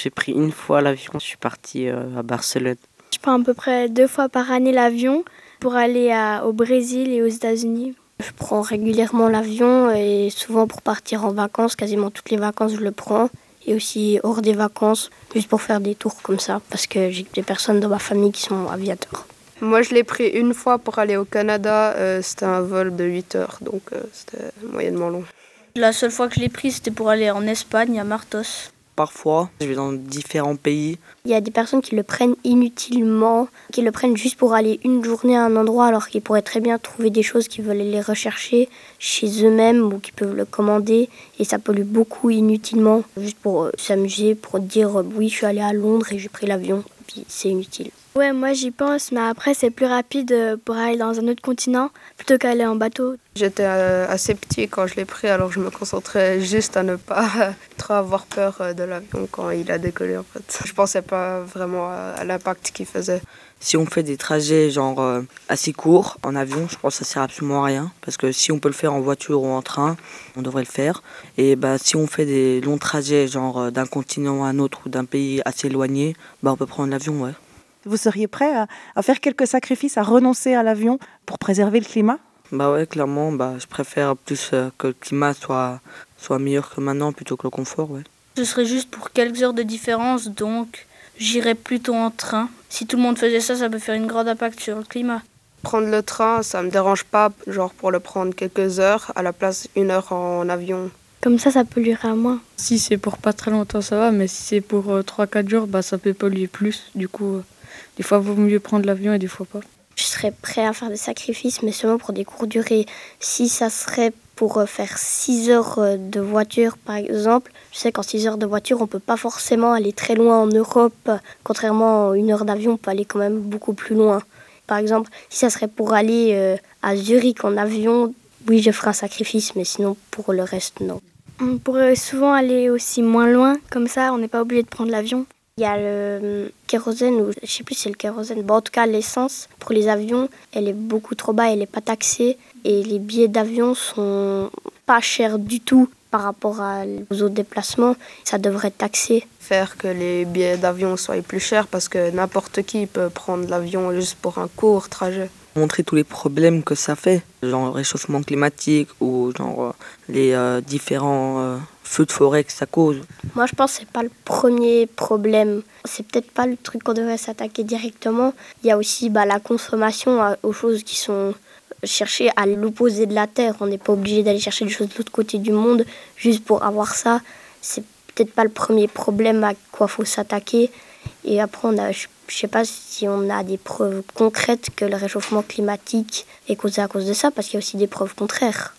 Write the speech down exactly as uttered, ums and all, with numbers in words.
J'ai pris une fois l'avion, je suis partie euh, à Barcelone. Je prends à peu près deux fois par année l'avion pour aller à, au Brésil et aux États-Unis. Je prends régulièrement l'avion et souvent pour partir en vacances, quasiment toutes les vacances je le prends. Et aussi hors des vacances, juste pour faire des tours comme ça, parce que j'ai des personnes dans ma famille qui sont aviateurs. Moi je l'ai pris une fois pour aller au Canada, euh, c'était un vol de huit heures, donc euh, c'était moyennement long. La seule fois que je l'ai pris, c'était pour aller en Espagne, à Martos. Parfois, je vais dans différents pays. Il y a des personnes qui le prennent inutilement, qui le prennent juste pour aller une journée à un endroit alors qu'ils pourraient très bien trouver des choses qu'ils veulent les rechercher chez eux-mêmes ou qu'ils peuvent le commander. Et ça pollue beaucoup inutilement, juste pour s'amuser, pour dire euh, oui, je suis allée à Londres et j'ai pris l'avion. Puis c'est inutile. Ouais, moi j'y pense, mais après c'est plus rapide pour aller dans un autre continent plutôt qu'aller en bateau. J'étais euh, assez petit quand je l'ai pris, alors je me concentrais juste à ne pas euh, trop avoir peur euh, de l'avion quand il a décollé en fait. Je pensais pas vraiment à, à l'impact qu'il faisait. Si on fait des trajets genre euh, assez courts en avion, je pense que ça sert absolument à rien. Parce que si on peut le faire en voiture ou en train, on devrait le faire. Et bah, si on fait des longs trajets genre euh, d'un continent à un autre ou d'un pays assez éloigné, bah, on peut prendre l'avion, ouais. Vous seriez prêt à, à faire quelques sacrifices, à renoncer à l'avion pour préserver le climat ? Bah ouais, clairement, bah, je préfère plus euh, que le climat soit, soit meilleur que maintenant plutôt que le confort, ouais. Ce serait juste pour quelques heures de différence, donc j'irais plutôt en train. Si tout le monde faisait ça, ça peut faire une grande impact sur le climat. Prendre le train, ça me dérange pas, genre pour le prendre quelques heures, à la place une heure en avion. Comme ça, ça polluera moins. Si c'est pour pas très longtemps, ça va, mais si c'est pour euh, trois quatre jours, bah, ça peut polluer plus. Du coup, euh, des fois, il vaut mieux prendre l'avion et des fois pas. Je serais prêt à faire des sacrifices, mais seulement pour des courtes durées. Si ça serait pour faire six heures de voiture, par exemple, je sais qu'en six heures de voiture, on ne peut pas forcément aller très loin en Europe. Contrairement à une heure d'avion, on peut aller quand même beaucoup plus loin. Par exemple, si ça serait pour aller euh, à Zurich en avion, oui, je ferais un sacrifice, mais sinon, pour le reste, non. On pourrait souvent aller aussi moins loin, comme ça, on n'est pas obligé de prendre l'avion. Il y a le kérosène, ou je ne sais plus si c'est le kérosène. Bon, en tout cas, l'essence pour les avions, elle est beaucoup trop bas, elle n'est pas taxée. Et les billets d'avion sont pas chers du tout par rapport aux autres déplacements. Ça devrait être taxé. Faire que les billets d'avion soient plus chers parce que n'importe qui peut prendre l'avion juste pour un court trajet. Montrer tous les problèmes que ça fait, genre le réchauffement climatique ou genre les euh, différents euh, feux de forêt que ça cause. Moi, je pense que c'est pas le premier problème. C'est peut-être pas le truc qu'on devrait s'attaquer directement. Il y a aussi bah, la consommation euh, aux choses qui sont cherchées à l'opposé de la Terre. On n'est pas obligé d'aller chercher des choses de l'autre côté du monde juste pour avoir ça. C'est peut-être pas le premier problème à quoi faut s'attaquer. Et après, on a, je ne sais pas si on a des preuves concrètes que le réchauffement climatique est causé à cause de ça, parce qu'il y a aussi des preuves contraires.